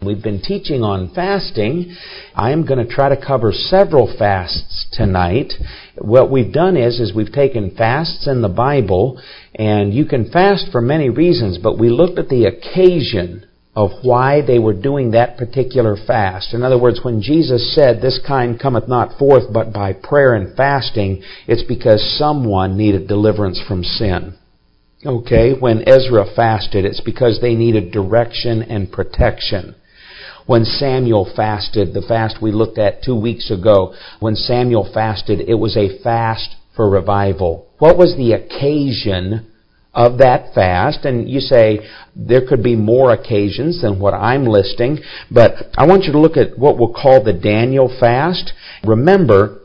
We've been teaching on fasting. I am going to try to cover several fasts tonight. What we've done is we've taken fasts in the Bible, and you can fast for many reasons, but we looked at the occasion of why they were doing that particular fast. In other words, when Jesus said, "This kind cometh not forth but by prayer and fasting," it's because someone needed deliverance from sin. Okay, when Ezra fasted, it's because they needed direction and protection. When Samuel fasted, the fast we looked at 2 weeks ago, when Samuel fasted, it was a fast for revival. What was the occasion of that fast? And you say, there could be more occasions than what I'm listing, but I want you to look at what we'll call the Daniel fast. Remember,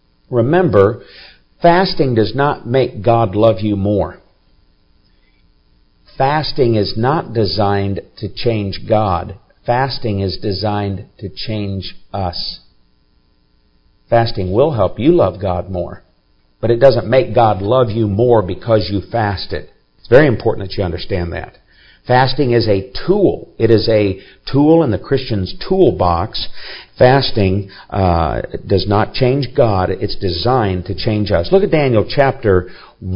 fasting does not make God love you more. Fasting is not designed to change God. Fasting is designed to change us. Fasting will help you love God more, but it doesn't make God love you more because you fasted. It's very important that you understand that. Fasting is a tool. It is a tool in the Christian's toolbox. Fasting does not change God. It's designed to change us. Look at Daniel chapter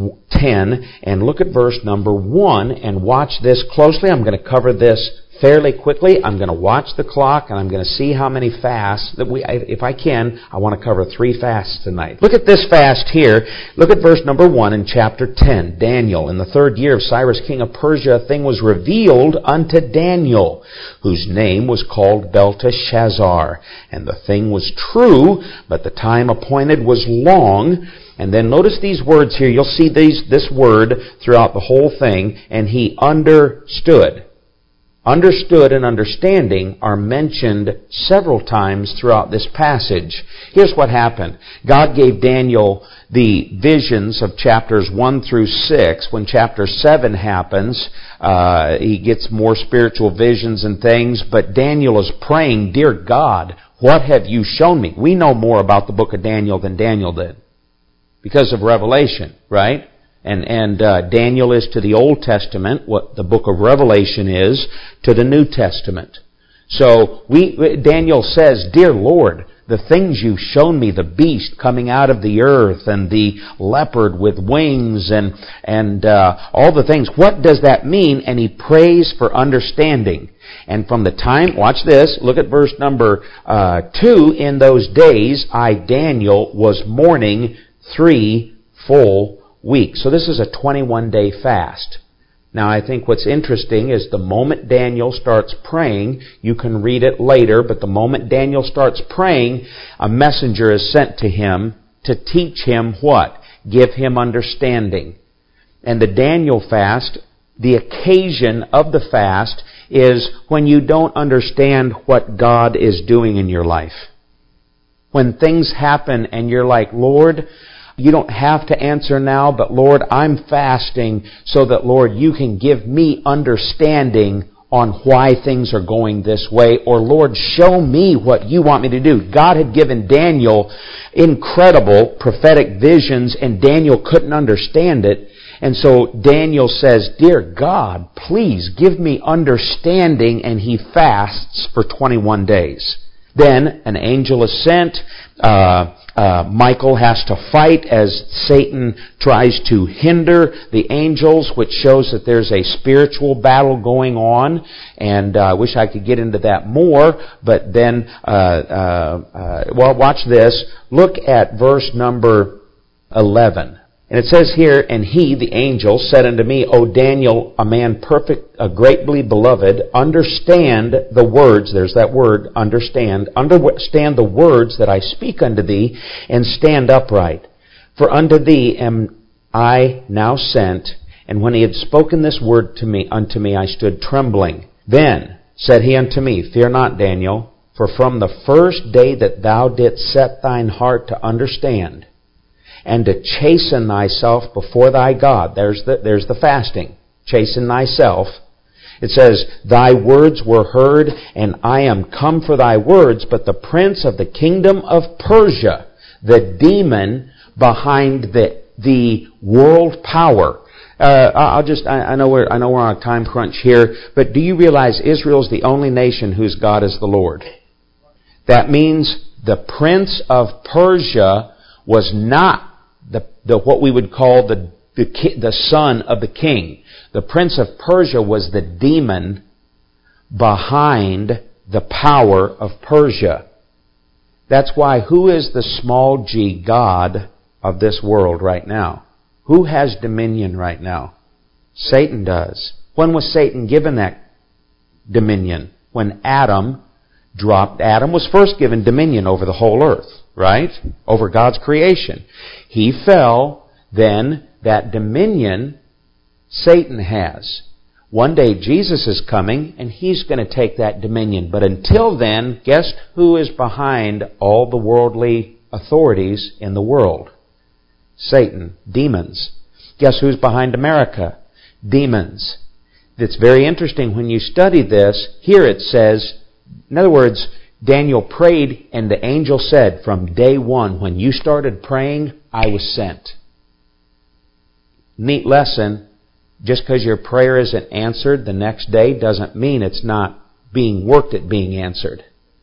10 and look at verse number 1 and watch this closely. I'm going to cover this fairly quickly. I'm going to watch the clock and I'm going to see how many fasts that if I can, I want to cover 3 fasts tonight. Look at this fast here. Look at verse number 1 in chapter 10. Daniel, in the 3rd year of Cyrus king of Persia, a thing was revealed unto Daniel, whose name was called Belteshazzar. And the thing was true, but the time appointed was long. And then notice these words here. You'll see this word throughout the whole thing. And he understood. Understood and understanding are mentioned several times throughout this passage. Here's what happened. God gave Daniel the visions of chapters 1 through 6. When chapter 7 happens, he gets more spiritual visions and things, but Daniel is praying, "Dear God, what have you shown me?" We know more about the book of Daniel than Daniel did because of revelation, right? And Daniel is to the Old Testament what the book of Revelation is to the New Testament. So Daniel says, "Dear Lord, the things you've shown me, the beast coming out of the earth and the leopard with wings and all the things, what does that mean?" And he prays for understanding. And from the time, watch this, look at verse number 2, "In those days I, Daniel, was mourning 3 full weeks." So this is a 21-day fast. Now I think what's interesting is the moment Daniel starts praying, you can read it later, but the moment Daniel starts praying, a messenger is sent to him to teach him what? Give him understanding. And the Daniel fast, the occasion of the fast is when you don't understand what God is doing in your life. When things happen and you're like, "Lord, you don't have to answer now, but Lord, I'm fasting so that, Lord, you can give me understanding on why things are going this way." Or, "Lord, show me what you want me to do." God had given Daniel incredible prophetic visions, and Daniel couldn't understand it. And so Daniel says, "Dear God, please give me understanding," and he fasts for 21 days. Then an angel is sent. Michael has to fight as Satan tries to hinder the angels, which shows that there's a spiritual battle going on. And I wish I could get into that more, but then, watch this. Look at verse number 11. And it says here, "And he, the angel, said unto me, O Daniel, a man perfect, greatly beloved, understand the words," there's that word, understand the words that I speak unto thee, and stand upright. For unto thee am I now sent. And when he had spoken this word unto me, I stood trembling. Then said he unto me, "Fear not, Daniel, for from the first day that thou didst set thine heart to understand, and to chasten thyself before thy God," there's the fasting, chasten thyself. It says, "Thy words were heard, and I am come for thy words, but the prince of the kingdom of Persia," the demon behind the world power, I know we're on a time crunch here, but do you realize Israel's the only nation whose God is the Lord? That means the prince of Persia was not the what we would call the son of the king. The prince of Persia was the demon behind the power of Persia. That's why, who is the small g God of this world right now? Who has dominion right now? Satan does. When was Satan given that dominion? When Adam dropped. Adam was first given dominion over the whole earth, right? Over God's creation. He fell, then that dominion Satan has. One day Jesus is coming and He's going to take that dominion. But until then, guess who is behind all the worldly authorities in the world? Satan. Demons. Guess who's behind America? Demons. It's very interesting when you study this. Here it says, in other words, Daniel prayed and the angel said, from day one, when you started praying, I was sent. Neat lesson. Just because your prayer isn't answered the next day doesn't mean it's not being worked at being answered.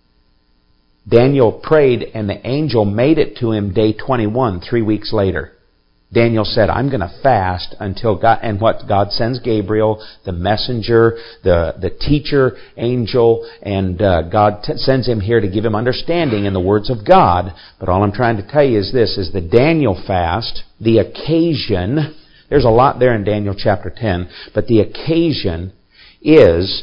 Daniel prayed and the angel made it to him day 21, 3 weeks later. Daniel said, I'm going to fast until God, and what God sends Gabriel, the messenger, the teacher angel, and God sends him here to give him understanding in the words of God. But all I'm trying to tell you is this, is the Daniel fast, the occasion. There's a lot there in Daniel chapter 10, but the occasion is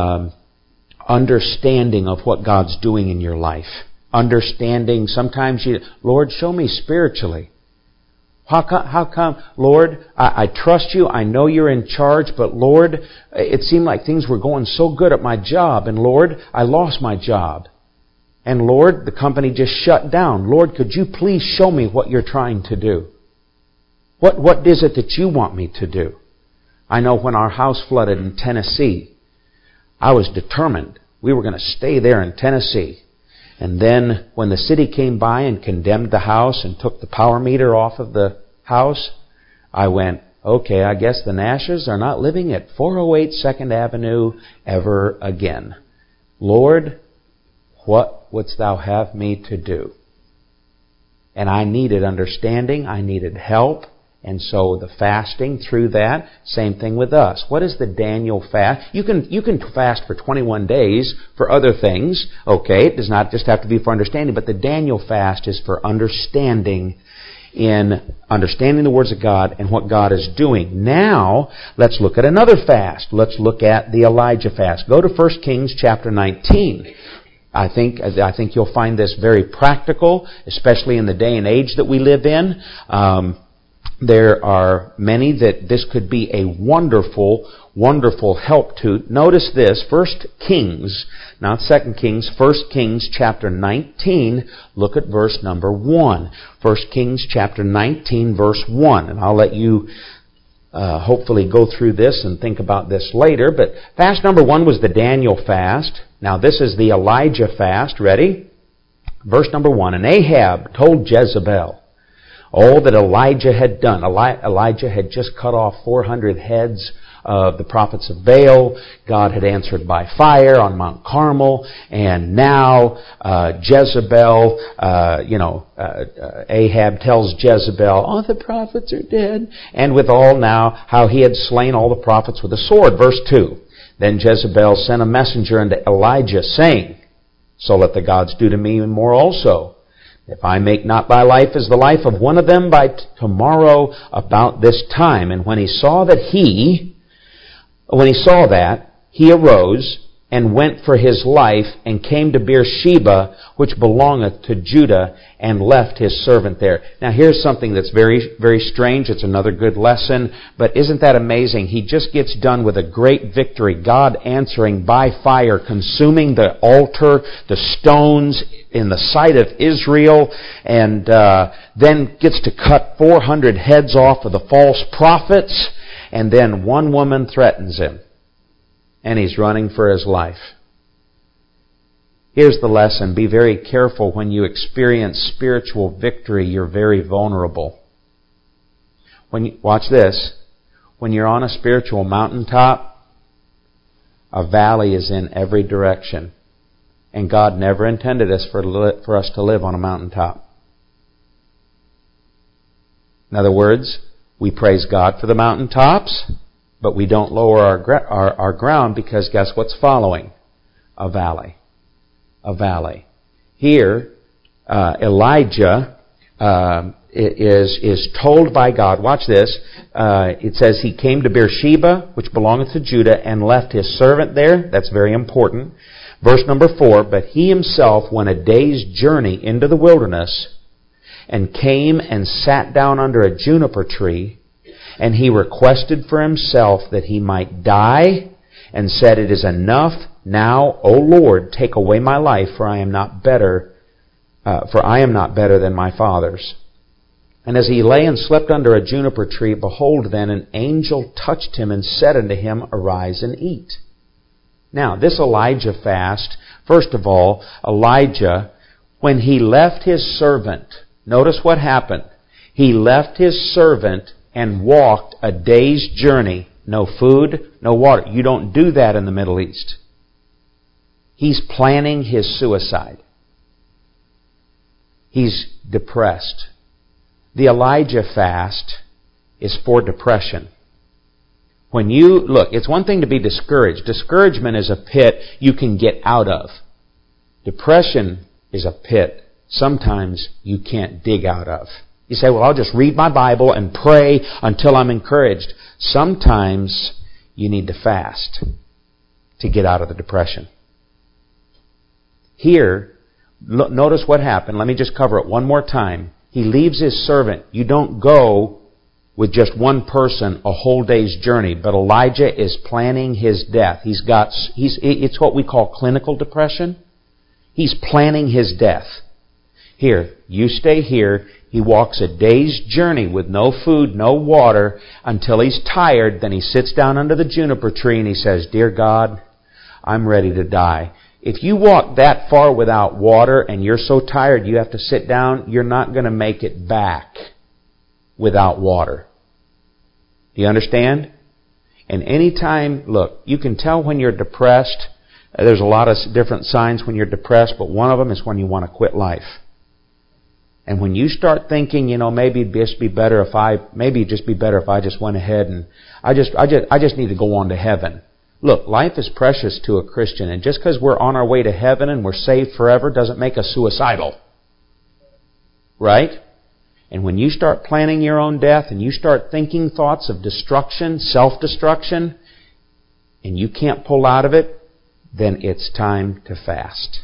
understanding of what God's doing in your life. Understanding, sometimes Lord, show me spiritually. How come, Lord, I trust you, I know you're in charge, but Lord, it seemed like things were going so good at my job, and Lord, I lost my job. And Lord, the company just shut down. Lord, could you please show me what you're trying to do? What is it that you want me to do? I know when our house flooded in Tennessee, I was determined we were going to stay there in Tennessee. And then when the city came by and condemned the house and took the power meter off of the house, I went, okay, I guess the Nashes are not living at 408 2nd Avenue ever again. Lord, what wouldst thou have me to do? And I needed understanding. I needed help. And so the fasting through that, same thing with us. What is the Daniel fast? You can fast for 21 days for other things. Okay, it does not just have to be for understanding, but the Daniel fast is for understanding, in understanding the words of God and what God is doing. Now, let's look at another fast. Let's look at the Elijah fast. Go to 1 Kings chapter 19. I think you'll find this very practical, especially in the day and age that we live in. There are many that this could be a wonderful, wonderful help to. Notice this, 1 Kings, not 2 Kings, 1 Kings chapter 19, look at verse number 1. 1 Kings chapter 19, verse 1. And I'll let you hopefully go through this and think about this later. But fast number 1 was the Daniel fast. Now this is the Elijah fast. Ready? Verse number 1. And Ahab told Jezebel all that Elijah had done. Elijah had just cut off 400 heads of the prophets of Baal. God had answered by fire on Mount Carmel. And now Jezebel, Ahab tells Jezebel, oh, the prophets are dead. And withal now how he had slain all the prophets with a sword. Verse 2. Then Jezebel sent a messenger unto Elijah, saying, so let the gods do to me even more also, if I make not thy life as the life of one of them by tomorrow about this time. And when he saw that, he arose and went for his life and came to Beersheba, which belongeth to Judah, and left his servant there. Now here's something that's very, very strange. It's another good lesson. But isn't that amazing? He just gets done with a great victory. God answering by fire, consuming the altar, the stones in the sight of Israel, and then gets to cut 400 heads off of the false prophets, and then one woman threatens him. And he's running for his life. Here's the lesson. Be very careful when you experience spiritual victory. You're very vulnerable. Watch this. When you're on a spiritual mountaintop, a valley is in every direction. And God never intended us for us to live on a mountaintop. In other words, we praise God for the mountaintops, but we don't lower our ground because guess what's following? A valley. A valley. Here, Elijah is told by God, watch this, it says he came to Beersheba, which belongeth to Judah, and left his servant there. That's very important. Verse number 4, but he himself went a day's journey into the wilderness, and came and sat down under a juniper tree, and he requested for himself that he might die, and said, it is enough now, O Lord, take away my life, for I am not better than my fathers. And as he lay and slept under a juniper tree, behold, then an angel touched him and said unto him, arise and eat. Now, this Elijah fast, first of all, Elijah, when he left his servant, notice what happened. He left his servant and walked a day's journey. No food, no water. You don't do that in the Middle East. He's planning his suicide. He's depressed. The Elijah fast is for depression. When you, look, it's one thing to be discouraged. Discouragement is a pit you can get out of. Depression is a pit sometimes you can't dig out of. You say, well, I'll just read my Bible and pray until I'm encouraged. Sometimes you need to fast to get out of the depression. Here, notice what happened. Let me just cover it one more time. He leaves his servant. You don't go with just one person a whole day's journey, but Elijah is planning his death. It's what we call clinical depression. He's planning his death. Here, you stay here. He walks a day's journey with no food, no water, until he's tired. Then he sits down under the juniper tree and he says, Dear God, I'm ready to die. If you walk that far without water and you're so tired you have to sit down, you're not going to make it back without water. Do you understand? And anytime, look, you can tell when you're depressed. There's a lot of different signs when you're depressed, but one of them is when you want to quit life. And when you start thinking, maybe it'd just be better if I just went ahead and I just need to go on to heaven. Look, life is precious to a Christian, and just because we're on our way to heaven and we're saved forever doesn't make us suicidal. Right? And when you start planning your own death and you start thinking thoughts of destruction, self-destruction, and you can't pull out of it, then it's time to fast.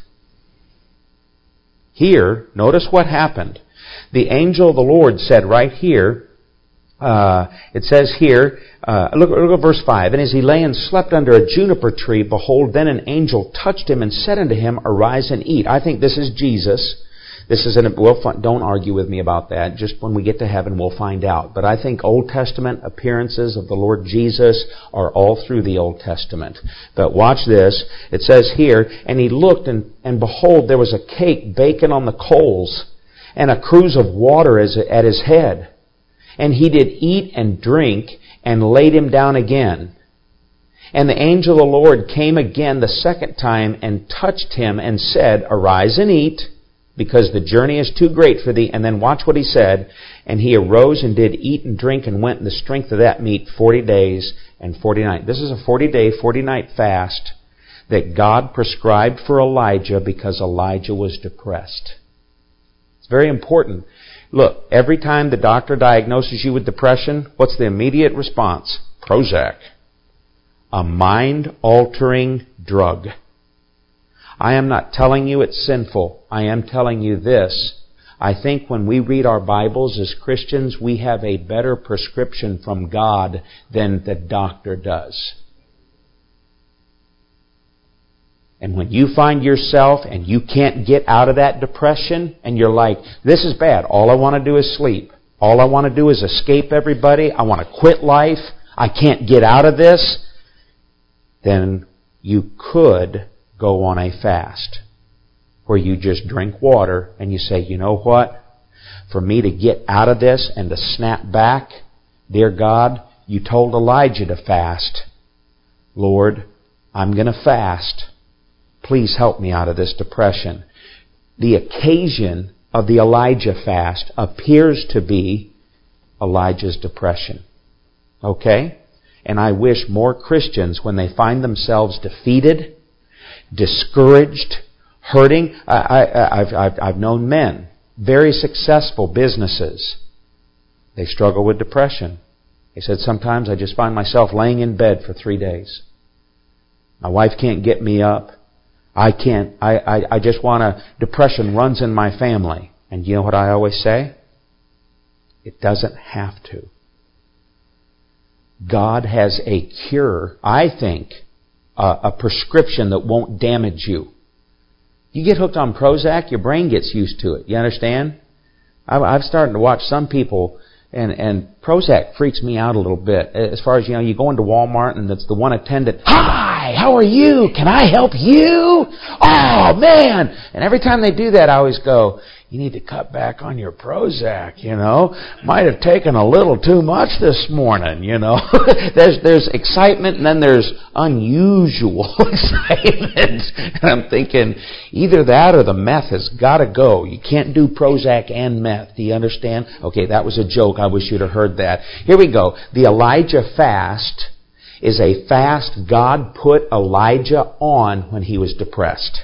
Here, notice what happened. The angel of the Lord said right here, it says here, look at verse 5. And as he lay and slept under a juniper tree, behold, then an angel touched him and said unto him, arise and eat. I think this is Jesus. Don't argue with me about that. Just when we get to heaven, we'll find out. But I think Old Testament appearances of the Lord Jesus are all through the Old Testament. But watch this. It says here, and he looked, and behold, there was a cake baking on the coals, and a cruse of water at his head. And he did eat and drink, and laid him down again. And the angel of the Lord came again the second time, and touched him, and said, arise and eat, because the journey is too great for thee. And then watch what he said. And he arose and did eat and drink, and went in the strength of that meat 40 days and 40 nights. This is a 40-day, 40-night fast that God prescribed for Elijah because Elijah was depressed. It's very important. Look, every time the doctor diagnoses you with depression, what's the immediate response? Prozac. A mind-altering drug. I am not telling you it's sinful. I am telling you this. I think when we read our Bibles as Christians, we have a better prescription from God than the doctor does. And when you find yourself and you can't get out of that depression, and you're like, this is bad. All I want to do is sleep. All I want to do is escape everybody. I want to quit life. I can't get out of this. Then you could go on a fast where you just drink water and you say, you know what? For me to get out of this and to snap back, dear God, You told Elijah to fast. Lord, I'm going to fast. Please help me out of this depression. The occasion of the Elijah fast appears to be Elijah's depression. Okay? And I wish more Christians, when they find themselves defeated, discouraged, hurting. I've known men, very successful businesses. They struggle with depression. They said, sometimes I just find myself laying in bed for 3 days. My wife can't get me up. I just depression runs in my family. And you know what I always say? It doesn't have to. God has a cure, I think, a prescription that won't damage you. You get hooked on Prozac, your brain gets used to it. You understand? I've started to watch some people, and Prozac freaks me out a little bit. As far as, you go into Walmart and it's the one attendant, "Hi, how are you? Can I help you? Oh, man!" And every time they do that, I always go, you need to cut back on your Prozac, Might have taken a little too much this morning, There's excitement and then there's unusual excitement. And I'm thinking, either that or the meth has got to go. You can't do Prozac and meth. Do you understand? Okay, that was a joke. I wish you'd have heard that. Here we go. The Elijah fast is a fast God put Elijah on when he was depressed.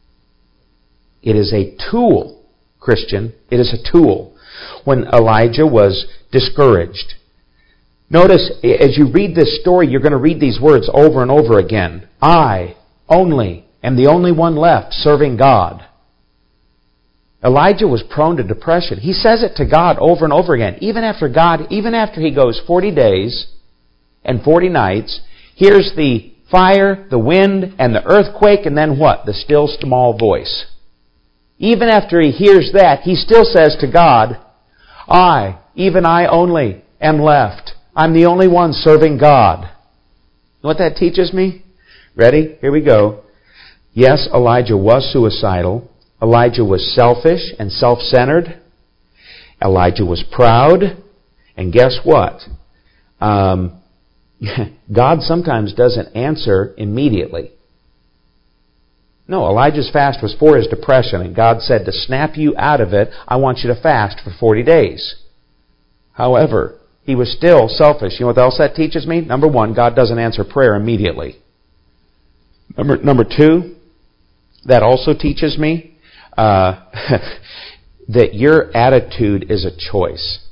It is a tool. Christian, it is a tool. When Elijah was discouraged. Notice, as you read this story, you're going to read these words over and over again. I only am the only one left serving God. Elijah was prone to depression. He says it to God over and over again. Even after he goes 40 days and 40 nights, here's the fire, the wind, and the earthquake, and then what? The still small voice. Even after he hears that, he still says to God, even I only am left. I'm the only one serving God. You know what that teaches me? Ready? Here we go. Yes, Elijah was suicidal. Elijah was selfish and self-centered. Elijah was proud. And guess what? God sometimes doesn't answer immediately. No, Elijah's fast was for his depression, and God said, to snap you out of it, I want you to fast for 40 days. However, he was still selfish. You know what else that teaches me? Number one, God doesn't answer prayer immediately. Number two, that also teaches me that your attitude is a choice.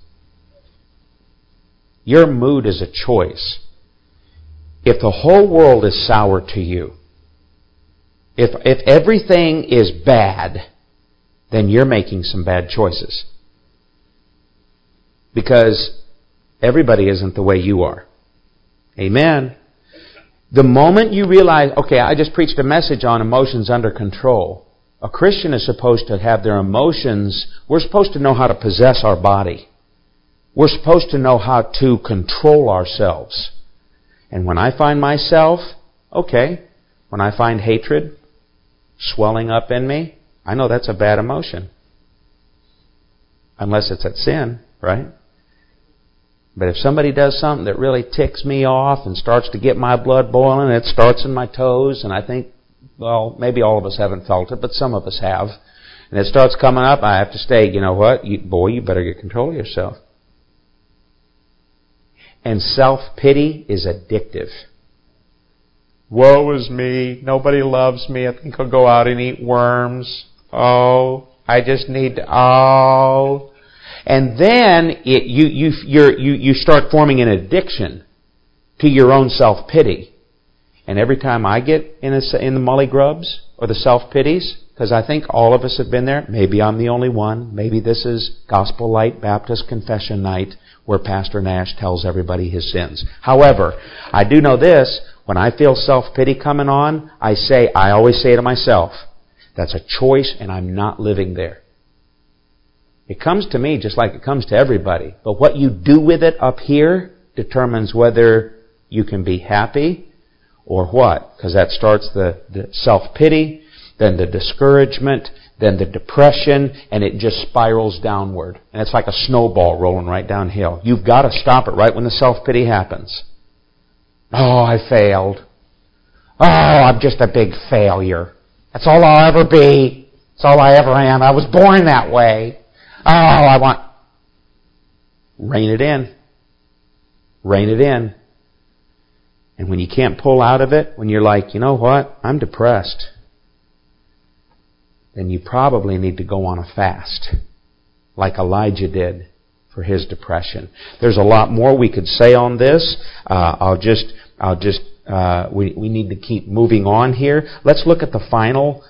Your mood is a choice. If the whole world is sour to you, if everything is bad, then you're making some bad choices. Because everybody isn't the way you are. Amen. The moment you realize, okay, I just preached a message on emotions under control. A Christian is supposed to have their emotions. We're supposed to know how to possess our body. We're supposed to know how to control ourselves. And when I find myself, when I find hatred swelling up in me, I know that's a bad emotion. Unless it's at sin, right? But if somebody does something that really ticks me off and starts to get my blood boiling, it starts in my toes, and I think, well, maybe all of us haven't felt it, but some of us have. And it starts coming up, I have to stay, you know what? You better get control of yourself. And self-pity is addictive. Woe is me. Nobody loves me. I think I'll go out and eat worms. I just need to, And then you start forming an addiction to your own self-pity. And every time I get in the mully grubs or the self-pities, because I think all of us have been there, maybe I'm the only one, maybe this is Gospel Light Baptist Confession Night where Pastor Nash tells everybody his sins. However, I do know this, when I feel self-pity coming on, I always say to myself, that's a choice and I'm not living there. It comes to me just like it comes to everybody. But what you do with it up here determines whether you can be happy or what. Because that starts the self-pity. then the discouragement, then the depression, and it just spirals downward. And it's like a snowball rolling right downhill. You've got to stop it right when the self-pity happens. Oh, I failed. Oh, I'm just a big failure. That's all I'll ever be. That's all I ever am. I was born that way. Oh, I want... Rein it in. Rein it in. And when you can't pull out of it, when you're like, you know what, I'm depressed, then you probably need to go on a fast, like Elijah did for his depression. There's a lot more we could say on this. We need to keep moving on here. Let's look at the final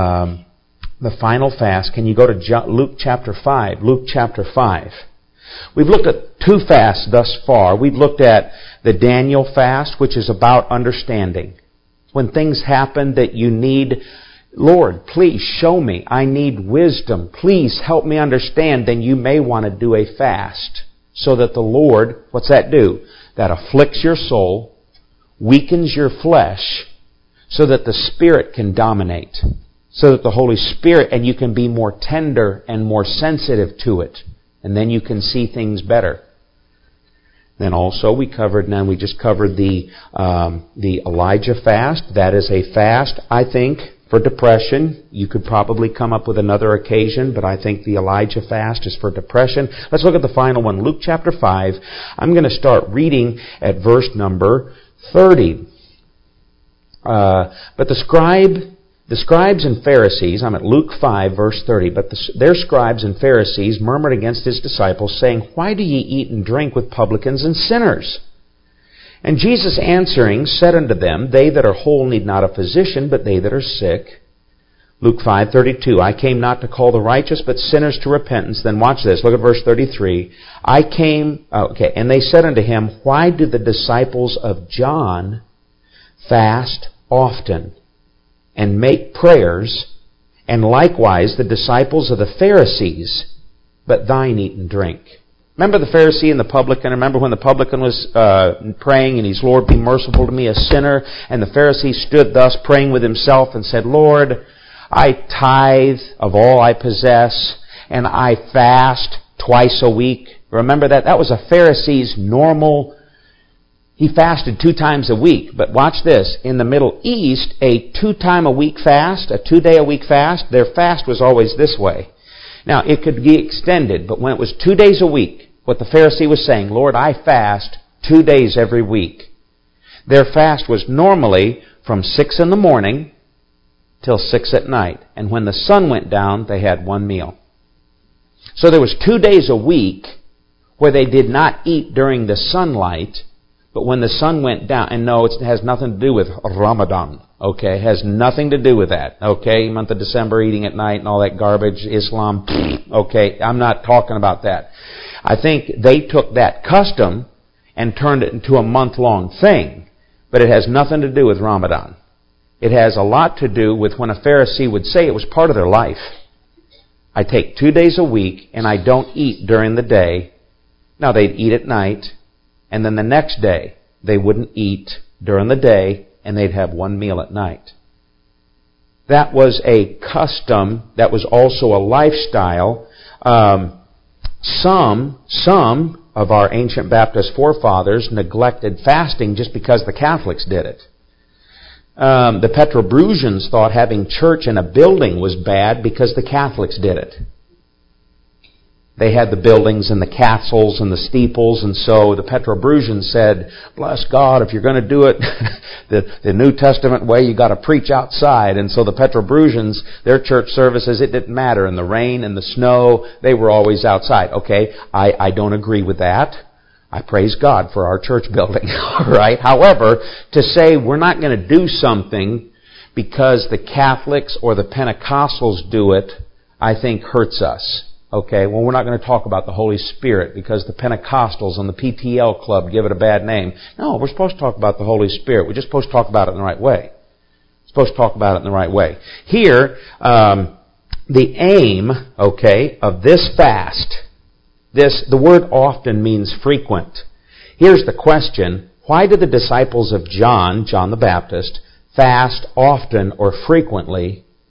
fast. Can you go to Luke chapter 5? Luke chapter 5. We've looked at two fasts thus far. We've looked at the Daniel fast, which is about understanding. When things happen that you need, Lord, please show me. I need wisdom. Please help me understand. Then you may want to do a fast so that the Lord, what's that do? That afflicts your soul, weakens your flesh, so that the Spirit can dominate. So that the Holy Spirit, and you can be more tender and more sensitive to it. And then you can see things better. Then also we just covered the Elijah fast. That is a fast, I think, for depression. You could probably come up with another occasion, but I think the Elijah fast is for depression. Let's look at the final one, Luke chapter 5. I'm going to start reading at verse number 30. But the scribes and Pharisees, I'm at Luke 5, verse 30, but their scribes and Pharisees murmured against his disciples, saying, Why do ye eat and drink with publicans and sinners? And Jesus answering said unto them, They that are whole need not a physician, but they that are sick. Luke 5:32, I came not to call the righteous, but sinners to repentance. Then watch this, look at verse 33. And they said unto him, Why do the disciples of John fast often, and make prayers, and likewise the disciples of the Pharisees, but thine eat and drink? Remember the Pharisee and the publican? Remember when the publican was praying and he's, Lord, be merciful to me, a sinner? And the Pharisee stood thus praying with himself and said, Lord, I tithe of all I possess, and I fast twice a week. Remember that? That was a Pharisee's normal. He fasted 2 times a week. But watch this. In the Middle East, a 2-time-a-week fast, a 2-day-a-week fast, their fast was always this way. Now, it could be extended, but when it was 2 days a week, what the Pharisee was saying, Lord, I fast 2 days every week. Their fast was normally from 6 in the morning till 6 at night. And when the sun went down, they had 1 meal. So there was 2 days a week where they did not eat during the sunlight, but when the sun went down, and no, it has nothing to do with Ramadan, okay? It has nothing to do with that, okay? Month of December, eating at night and all that garbage, Islam, okay? I'm not talking about that. I think they took that custom and turned it into a month-long thing, but it has nothing to do with Ramadan. It has a lot to do with when a Pharisee would say it was part of their life. I take 2 days a week and I don't eat during the day. Now they'd eat at night, and then the next day they wouldn't eat during the day, and they'd have 1 meal at night. That was a custom. That was also a lifestyle. Some of our ancient Baptist forefathers neglected fasting just because the Catholics did it. The Petrobrusians thought having church in a building was bad because the Catholics did it. They had the buildings and the castles and the steeples, and so the Petrobrusians said, bless God, if you're going to do it the New Testament way, you got to preach outside. And so the Petrobrusians, their church services, it didn't matter. In the rain and the snow, they were always outside. Okay, I don't agree with that. I praise God for our church building. All right. However, to say we're not going to do something because the Catholics or the Pentecostals do it, I think hurts us. Okay, well, we're not going to talk about the Holy Spirit because the Pentecostals and the PTL Club give it a bad name. No, we're supposed to talk about the Holy Spirit. We're just supposed to talk about it in the right way. We're supposed to talk about it in the right way. Here, the aim, okay, of this fast, the word often means frequent. Here's the question. Why did the disciples of John the Baptist, fast often or frequently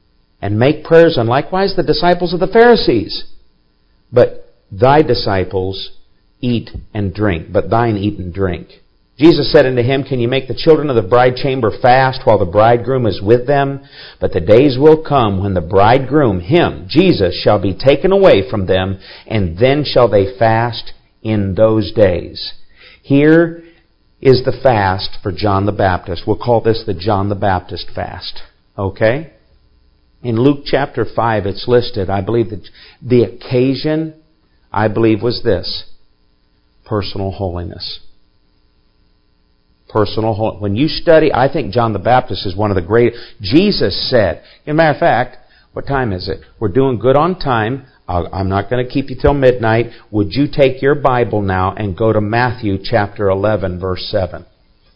and make prayers, and likewise the disciples of the Pharisees. But thy disciples eat and drink, but thine eat and drink. Jesus said unto him, Can you make the children of the bride chamber fast while the bridegroom is with them? But the days will come when the bridegroom, him, Jesus, shall be taken away from them, and then shall they fast in those days. Here is the fast for John the Baptist. We'll call this the John the Baptist fast. Okay? In Luke chapter 5 it's listed. I believe that the occasion, was this. Personal holiness. Personal holiness. When you study, I think John the Baptist is one of the great. Jesus said, as a matter of fact, what time is it? We're doing good on time. I'm not going to keep you till midnight. Would you take your Bible now and go to Matthew chapter 11, verse 7.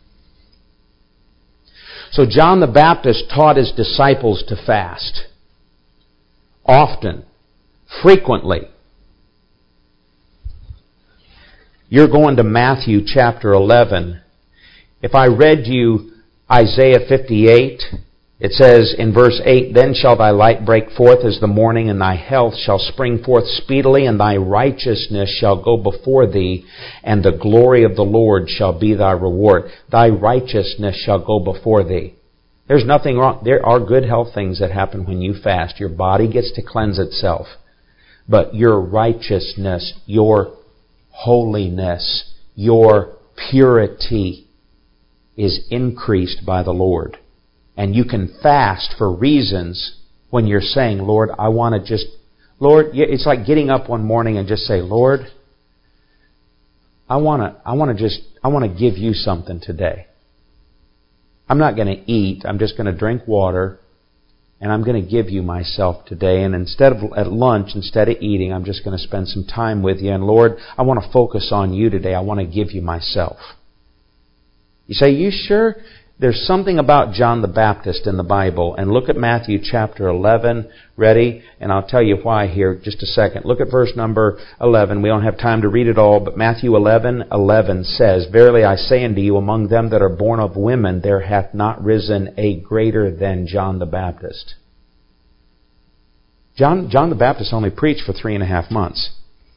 So John the Baptist taught his disciples to fast. Often. Frequently. You're going to Matthew chapter 11. If I read you Isaiah 58, it says in verse 8, Then shall thy light break forth as the morning, and thy health shall spring forth speedily, and thy righteousness shall go before thee, and the glory of the Lord shall be thy reward. Thy righteousness shall go before thee. There's nothing wrong. There are good health things that happen when you fast. Your body gets to cleanse itself. But your righteousness, your holiness, your purity is increased by the Lord. And you can fast for reasons when you're saying, Lord, I want to just... Lord, it's like getting up one morning and just say, Lord, I want to give you something today. I'm not going to eat. I'm just going to drink water. And I'm going to give you myself today. And instead of eating, I'm just going to spend some time with you. And Lord, I want to focus on you today. I want to give you myself. You say, you sure? There's something about John the Baptist in the Bible. And look at Matthew chapter 11. Ready? And I'll tell you why here in just a second. Look at verse number 11. We don't have time to read it all, but Matthew 11:11 says, Verily I say unto you, among them that are born of women, there hath not risen a greater than John the Baptist. John the Baptist only preached for 3.5 months.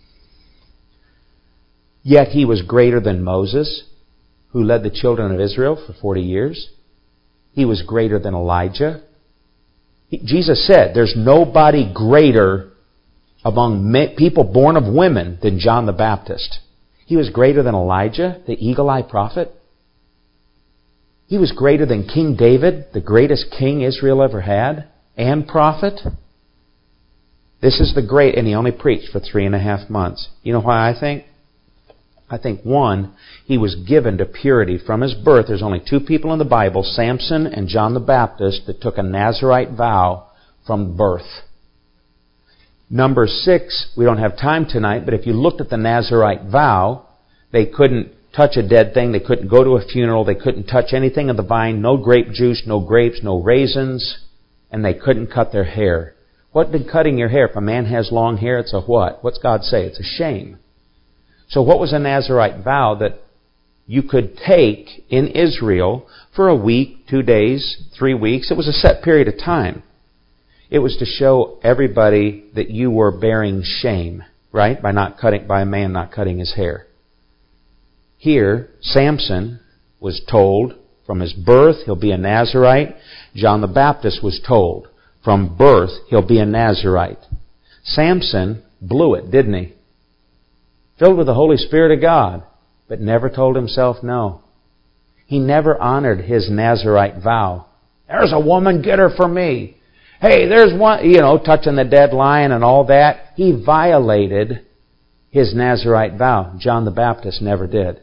Yet he was greater than Moses, who led the children of Israel for 40 years. He was greater than Elijah. Jesus said, there's nobody greater among people born of women than John the Baptist. He was greater than Elijah, the eagle-eyed prophet. He was greater than King David, the greatest king Israel ever had, and prophet. This is the great, and he only preached for 3.5 months. You know why I think? I think, one, he was given to purity from his birth. There's only 2 people in the Bible, Samson and John the Baptist, that took a Nazirite vow from birth. Number 6, we don't have time tonight, but if you looked at the Nazirite vow, they couldn't touch a dead thing, they couldn't go to a funeral, they couldn't touch anything of the vine, no grape juice, no grapes, no raisins, and they couldn't cut their hair. What did cutting your hair? If a man has long hair, it's a what? What's God say? It's a shame. So what was a Nazirite vow that you could take in Israel for a week, 2 days, 3 weeks? It was a set period of time. It was to show everybody that you were bearing shame, right? By a man not cutting his hair. Here, Samson was told from his birth he'll be a Nazirite. John the Baptist was told from birth he'll be a Nazirite. Samson blew it, didn't he? Filled with the Holy Spirit of God, but never told himself no. He never honored his Nazirite vow. There's a woman, get her for me. Hey, there's one, touching the dead lion and all that. He violated his Nazirite vow. John the Baptist never did.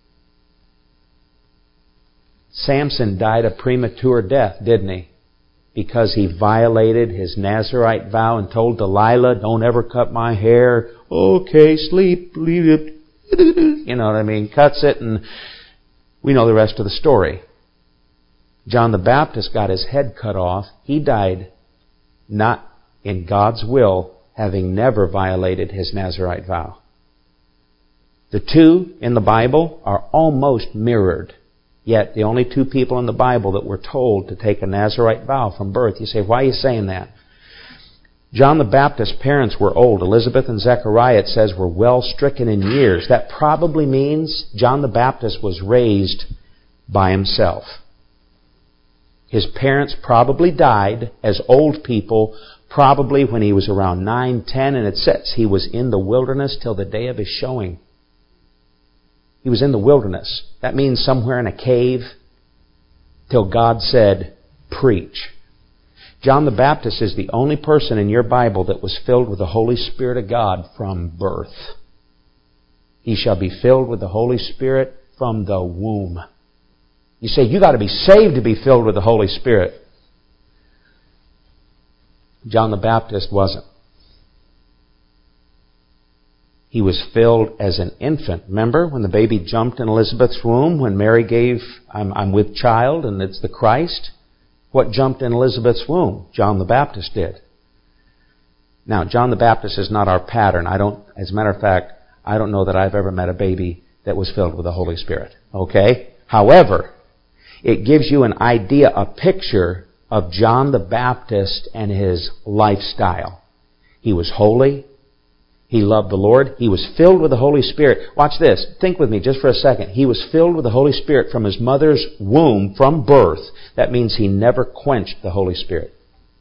Samson died a premature death, didn't he? Because he violated his Nazirite vow and told Delilah, don't ever cut my hair. Okay, sleep, leave it. You know what I mean? Cuts it, and we know the rest of the story. John the Baptist got his head cut off. He died not in God's will, having never violated his Nazirite vow. The 2 in the Bible are almost mirrored. Yet the only 2 people in the Bible that were told to take a Nazirite vow from birth. You say, why are you saying that? John the Baptist's parents were old. Elizabeth and Zechariah, it says, were well stricken in years. That probably means John the Baptist was raised by himself. His parents probably died as old people, probably when he was around 9, 10, and it says he was in the wilderness till the day of his showing. He was in the wilderness. That means somewhere in a cave till God said, preach. John the Baptist is the only person in your Bible that was filled with the Holy Spirit of God from birth. He shall be filled with the Holy Spirit from the womb. You say, you got to be saved to be filled with the Holy Spirit. John the Baptist wasn't. He was filled as an infant. Remember when the baby jumped in Elizabeth's womb, when Mary gave, I'm with child and it's the Christ? What jumped in Elizabeth's womb? John the Baptist did. Now, John the Baptist is not our pattern. As a matter of fact, I don't know that I've ever met a baby that was filled with the Holy Spirit. Okay? However, it gives you an idea, a picture of John the Baptist and his lifestyle. He was holy. He loved the Lord. He was filled with the Holy Spirit. Watch this. Think with me just for a second. He was filled with the Holy Spirit from his mother's womb, from birth. That means he never quenched the Holy Spirit.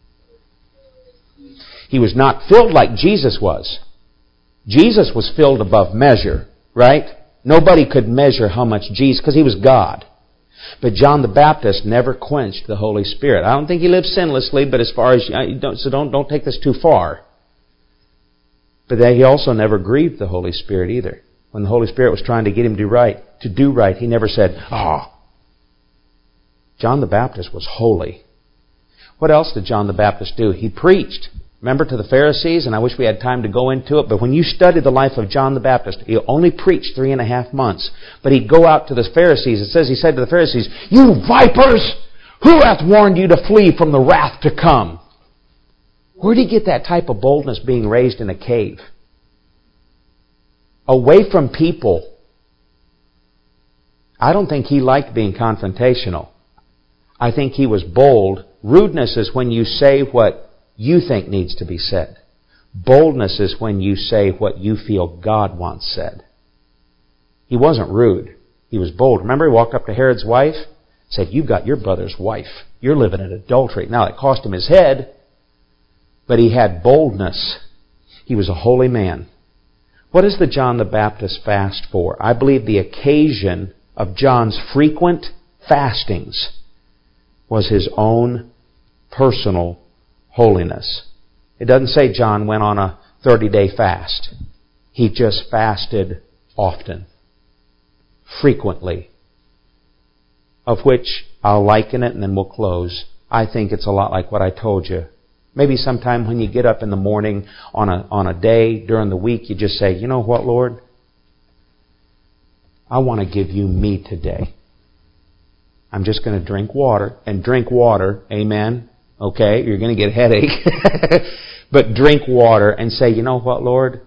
He was not filled like Jesus was. Jesus was filled above measure, right? Nobody could measure how much Jesus, because he was God. But John the Baptist never quenched the Holy Spirit. I don't think he lived sinlessly, but as far as don't take this too far. But he also never grieved the Holy Spirit either. When the Holy Spirit was trying to get him to do right, he never said, John the Baptist was holy. What else did John the Baptist do? He preached. Remember, to the Pharisees, and I wish we had time to go into it, but when you study the life of John the Baptist, he only preached 3.5 months. But he'd go out to the Pharisees. It says he said to the Pharisees, "You vipers! Who hath warned you to flee from the wrath to come?" Where did he get that type of boldness being raised in a cave? Away from people. I don't think he liked being confrontational. I think he was bold. Rudeness is when you say what you think needs to be said. Boldness is when you say what you feel God wants said. He wasn't rude. He was bold. Remember, he walked up to Herod's wife, said, "You've got your brother's wife. You're living in adultery." Now, it cost him his head, but he had boldness. He was a holy man. What is the John the Baptist fast for? I believe the occasion of John's frequent fastings was his own personal holiness. It doesn't say John went on a 30-day fast. He just fasted often, frequently, of which I'll liken it and then we'll close. I think it's a lot like what I told you. Maybe sometime when you get up in the morning on a day during the week, you just say, "You know what, Lord? I want to give you me today. I'm just going to drink water." And drink water, amen. Okay, you're going to get a headache. But drink water and say, "You know what, Lord?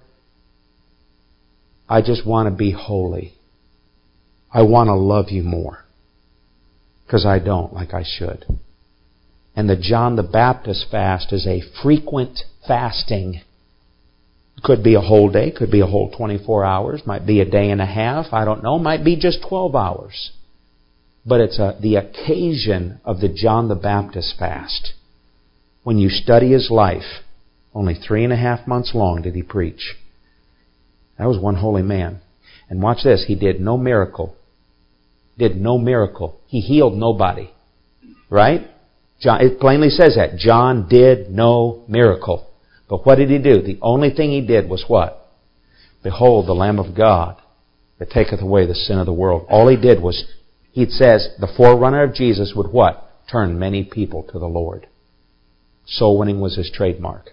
I just want to be holy. I want to love you more. Because I don't like I should." And the John the Baptist fast is a frequent fasting. Could be a whole day, could be a whole 24 hours, might be a day and a half, I don't know, might be just 12 hours. But it's the occasion of the John the Baptist fast. When you study his life, only 3.5 months long did he preach. That was one holy man. And watch this, he did no miracle. Did no miracle. He healed nobody. Right? John, it plainly says that. John did no miracle. But what did he do? The only thing he did was what? "Behold, the Lamb of God that taketh away the sin of the world." All he did was, it says, the forerunner of Jesus would what? Turn many people to the Lord. Soul winning was his trademark.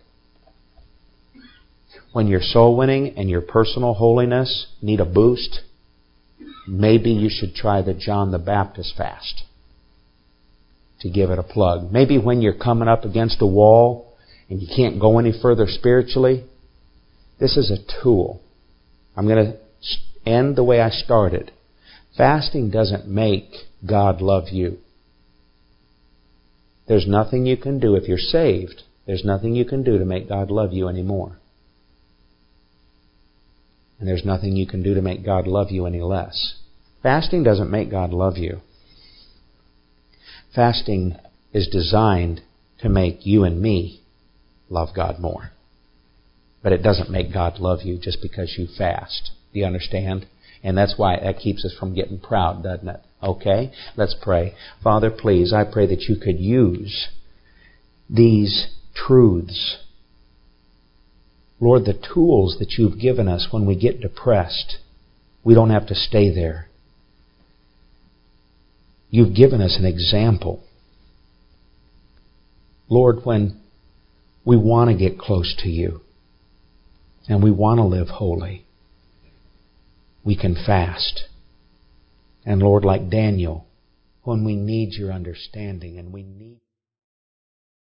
When your soul winning and your personal holiness need a boost, maybe you should try the John the Baptist fast. To give it a plug. Maybe when you're coming up against a wall and you can't go any further spiritually, this is a tool. I'm going to end the way I started. Fasting doesn't make God love you. There's nothing you can do if you're saved. There's nothing you can do to make God love you anymore. And there's nothing you can do to make God love you any less. Fasting doesn't make God love you. Fasting is designed to make you and me love God more. But it doesn't make God love you just because you fast. Do you understand? And that's why that keeps us from getting proud, doesn't it? Okay? Let's pray. Father, please, I pray that you could use these truths, Lord, the tools that you've given us when we get depressed. We don't have to stay there. You've given us an example. Lord, when we want to get close to you and we want to live holy, we can fast. And Lord, like Daniel, when we need your understanding and we need